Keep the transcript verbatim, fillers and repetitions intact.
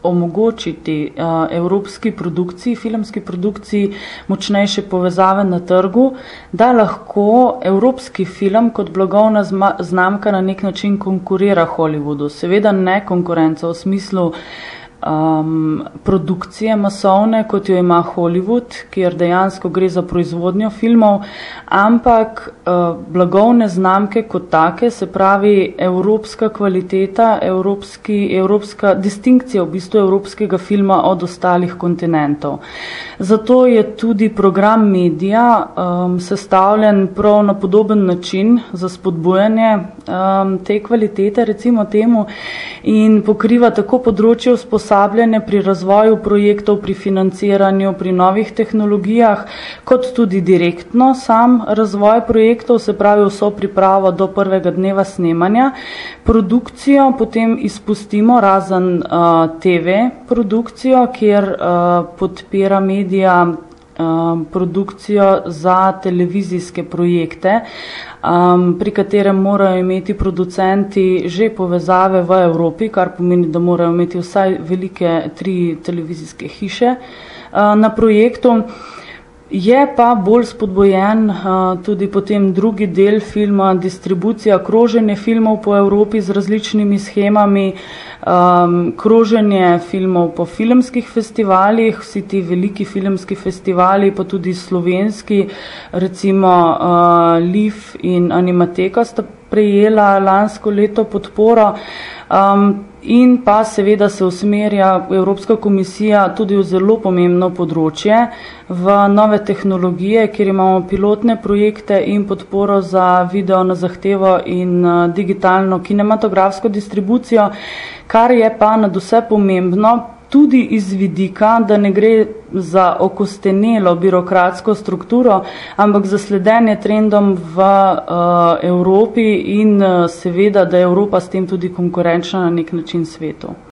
omogočiti uh, evropski produkciji, filmski produkciji močnejše povezave na trgu, da lahko evropski film kot blagovna znamka na nek način konkurira Hollywoodu. Seveda ne konkurenca v smislu Um, produkcije masovne, kot jo ima Hollywood, kjer dejansko gre za proizvodnjo filmov, ampak uh, blagovne znamke kot take, se pravi evropska kvaliteta, evropski, evropska distinkcija v bistvu evropskega filma od ostalih kontinentov. Zato je tudi program medija um, sestavljen prav na podoben način za spodbujanje um, te kvalitete, recimo temu, in pokriva tako področje usposabljanja pri razvoju projektov, pri financiranju, pri novih tehnologijah, kot tudi direktno sam razvoj projektov, se pravi vso pripravo do prvega dneva snemanja. Produkcijo potem izpustimo razen uh, te ve produkcijo, kjer uh, podpira medija uh, produkcijo za televizijske projekte, Um, pri katerem morajo imeti producenti že povezave v Evropi, kar pomeni, da morajo imeti vsaj velike tri televizijske hiše uh, na projektu. Je pa bolj spodbojen uh, tudi potem drugi del filma, distribucija, kroženje filmov po Evropi z različnimi shemami, um, kroženje filmov po filmskih festivalih, vsi ti veliki filmski festivali, pa tudi slovenski, recimo uh, L I F in Animateka sta prejela lansko leto podporo. Um, in pa seveda se usmerja Evropska komisija tudi v zelo pomembno področje, v nove tehnologije, kjer imamo pilotne projekte in podporo za video na zahtevo in uh, digitalno kinematografsko distribucijo, kar je pa nadvse pomembno, tudi iz vidika, da ne gre za okostenelo birokratsko strukturo, ampak za sledenje trendom v uh, Evropi in uh, seveda, da je Evropa s tem tudi konkurenčna na nek način svetu.